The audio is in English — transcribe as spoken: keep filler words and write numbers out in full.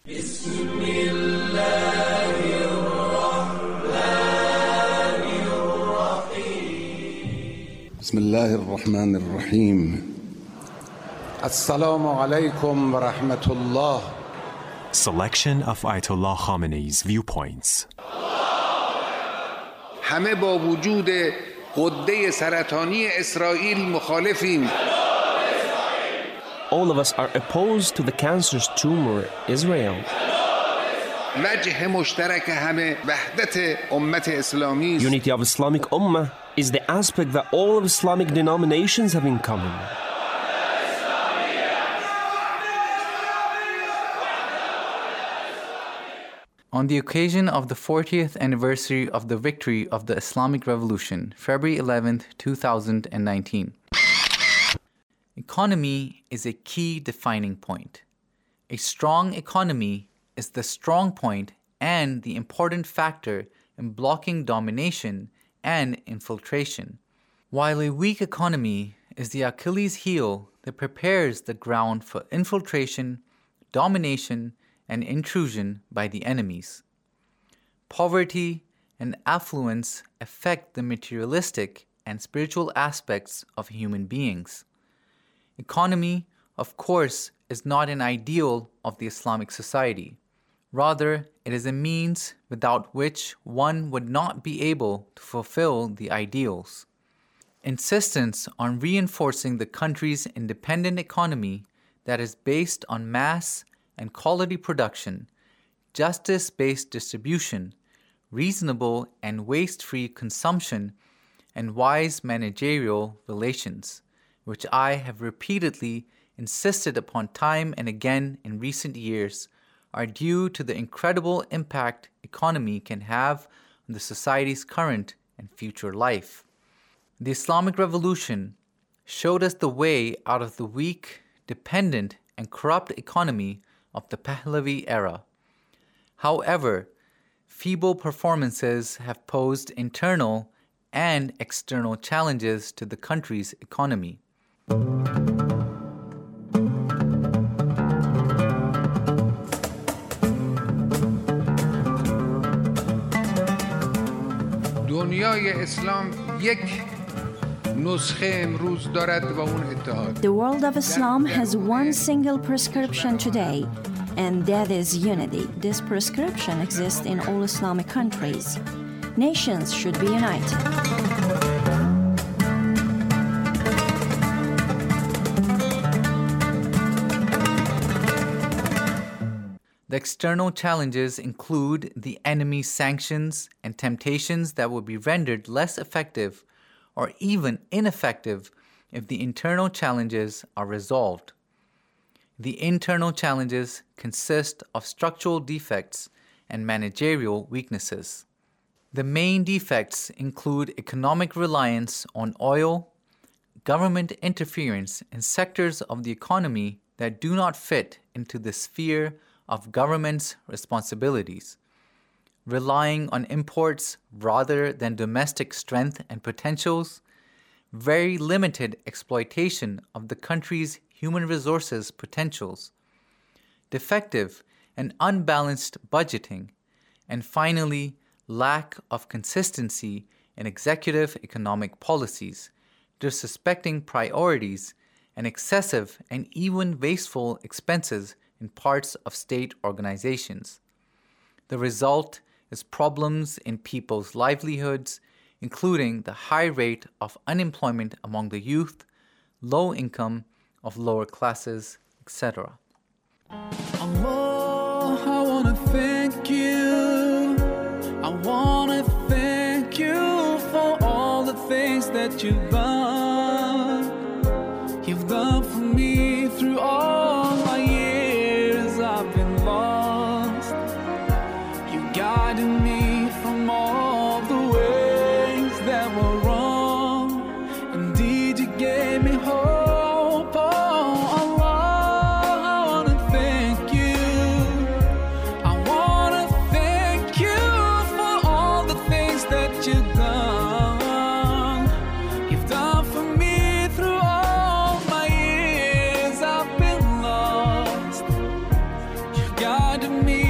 بسم الله الرحمن الرحیم. السلام علیکم و رحمت الله. Selection of Ayatollah Khamenei's viewpoints. همه با وجود غده سرطانی اسرائیل مخالفیم. All of us are opposed to the cancerous tumor, Israel. وجه مشترک همه وحدت امت اسلامی است. Unity of Islamic Ummah is the aspect that all of Islamic denominations have in common. On the occasion of the fortieth anniversary of the victory of the Islamic Revolution, February eleventh, two thousand nineteen. Economy is a key defining point. A strong economy is the strong point and the important factor in blocking domination and infiltration, while a weak economy is the Achilles heel that prepares the ground for infiltration, domination, and intrusion by the enemies. Poverty and affluence affect the materialistic and spiritual aspects of human beings. Economy, of course, is not an ideal of the Islamic society. Rather, it is a means without which one would not be able to fulfill the ideals. Insistence on reinforcing the country's independent economy that is based on mass and quality production, justice-based distribution, reasonable and waste-free consumption, and wise managerial relations, which I have repeatedly insisted upon time and again in recent years, are due to the incredible impact economy can have on the society's current and future life. The Islamic Revolution showed us the way out of the weak, dependent, and corrupt economy of the Pahlavi era. However, feeble performances have posed internal and external challenges to the country's economy. دنیای اسلام یک نسخه امروز دارد و اون اتحاد. The world of Islam has one single prescription today, and that is unity. This prescription exists in all Islamic countries. Nations should be united. The external challenges include the enemy's sanctions and temptations that will be rendered less effective or even ineffective if the internal challenges are resolved. The internal challenges consist of structural defects and managerial weaknesses. The main defects include economic reliance on oil, government interference in sectors of the economy that do not fit into the sphere of government's responsibilities, relying on imports rather than domestic strength and potentials, very limited exploitation of the country's human resources potentials, defective and unbalanced budgeting, and finally, lack of consistency in executive economic policies, disrespecting priorities, and excessive and even wasteful expenses in parts of state organizations. The result is problems in people's livelihoods, including the high rate of unemployment among the youth, low income of lower classes, et cetera. Allah, I want to thank you. I want to thank you for all the things that you've done. You've done for me through all my years I've been lost. You guided me from all the ways that were wrong. Indeed, you gave me hope. Oh, Allah, I want to thank reminded me